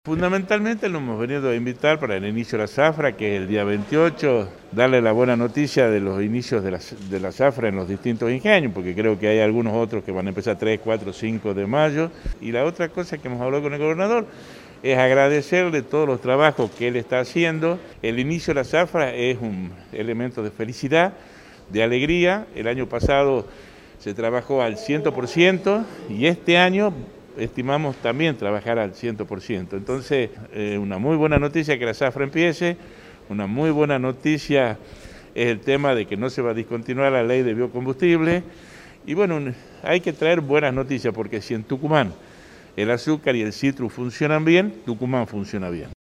Fundamentalmente nos hemos venido a invitar para el inicio de la zafra, que es el día 28, darle la buena noticia de los inicios de la zafra en los distintos ingenios, porque creo que hay algunos otros que van a empezar 3, 4, 5 de mayo. Y la otra cosa que hemos hablado con el gobernador es agradecerle todos los trabajos que él está haciendo. El inicio de la zafra es un elemento de felicidad, de alegría. El año pasado se trabajó al 100% y este año estimamos también trabajar al 100%. Entonces, una muy buena noticia que la zafra empiece, una muy buena noticia es el tema de que no se va a discontinuar la ley de biocombustible. Y bueno, hay que traer buenas noticias porque si en Tucumán el azúcar y el citrus funcionan bien, Tucumán funciona bien.